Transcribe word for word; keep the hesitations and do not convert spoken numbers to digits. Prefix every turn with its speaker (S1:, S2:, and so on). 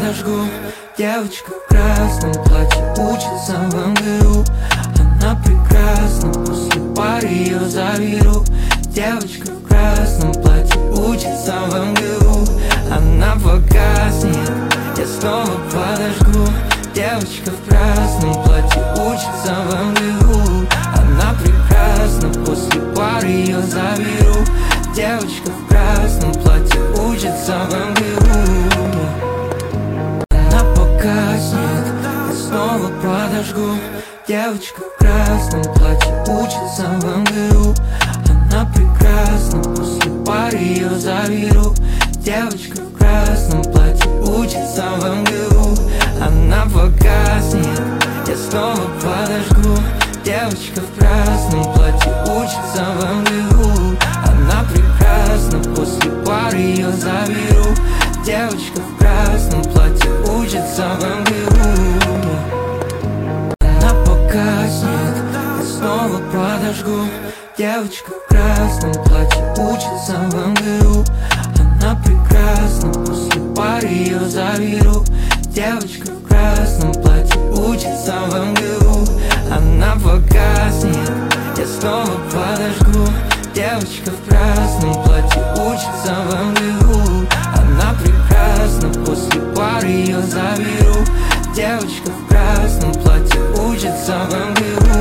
S1: подожгу. Девочка в красном платье учится в эм гэ у. Она прекрасна, после пары ее заберу. Девочка в красном платье учится в эм гэ у. Она погаснет, я снова подожгу. Девочка в красном платье учится в эм гэ у. Она прекрасна, после пары ее заберу. Девочка в красном платье учится в эм гэ у. Она погаснет, я снова подожгу. Девочка в красном платье учится в эм гэ у. Она прекрасна, после пары ее заберу. Девочка в красном платье учится в эм гэ у. Она погаснет, я снова подожгу. Девочка в красном платье учится в эм гэ у. Она прекрасна, после пары ее заберу. Девочка в красном платье учится в эм гэ у. Она погаснет, я снова подожгу. Девочка в красном платье учится в эм гэ у. Она прекрасна, после пары ее заберу. Девочка в красном платье учится в эм гэ у. Она погаснет, я снова подожгу. Девочка в красном платье учится в эм гэ у. Она прекрасна, после пары ее заберу. Девочка в красном платье учится в эм гэ у.